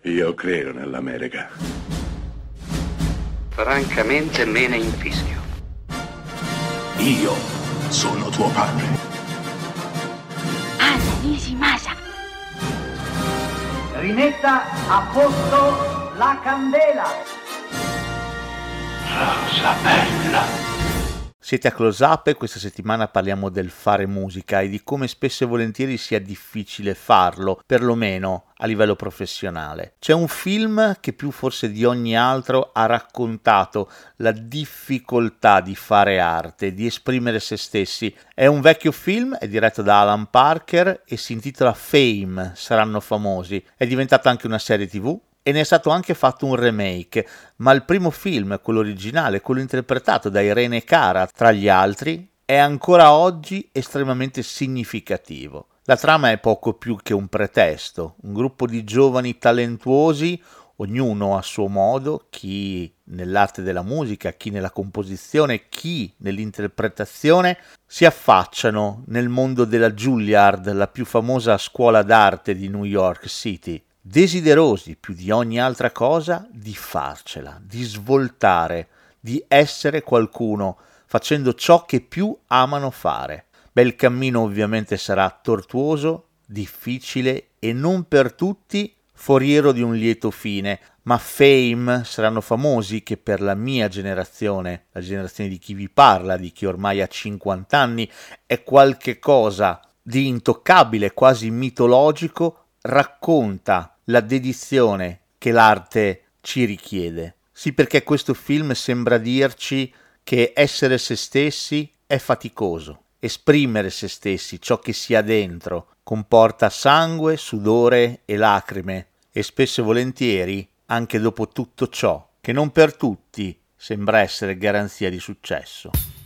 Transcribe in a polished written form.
Io credo nell'America. Francamente me ne infischio. Io sono tuo padre. Anna Nishimasa. Rimetta a posto la candela. Rosa bella. Siete a Close Up e questa settimana parliamo del fare musica e di come spesso e volentieri sia difficile farlo, perlomeno a livello professionale. C'è un film che più forse di ogni altro ha raccontato la difficoltà di fare arte, di esprimere se stessi. È un vecchio film, è diretto da Alan Parker e si intitola Fame, saranno famosi. È diventata anche una serie TV. E ne è stato anche fatto un remake, ma il primo film, quello originale, quello interpretato da Irene Cara, tra gli altri, è ancora oggi estremamente significativo. La trama è poco più che un pretesto, un gruppo di giovani talentuosi, ognuno a suo modo, chi nell'arte della musica, chi nella composizione, chi nell'interpretazione, si affacciano nel mondo della Juilliard, la più famosa scuola d'arte di New York City, desiderosi più di ogni altra cosa di farcela, di svoltare, di essere qualcuno, facendo ciò che più amano fare. Il cammino ovviamente sarà tortuoso, difficile e non per tutti foriero di un lieto fine, ma Fame saranno famosi che per la mia generazione, la generazione di chi vi parla, di chi ormai ha 50 anni, è qualche cosa di intoccabile, quasi mitologico, racconta la dedizione che l'arte ci richiede. Sì, perché questo film sembra dirci che essere se stessi è faticoso. Esprimere se stessi, ciò che si ha dentro, comporta sangue, sudore e lacrime, e spesso e volentieri anche dopo tutto ciò, che non per tutti sembra essere garanzia di successo.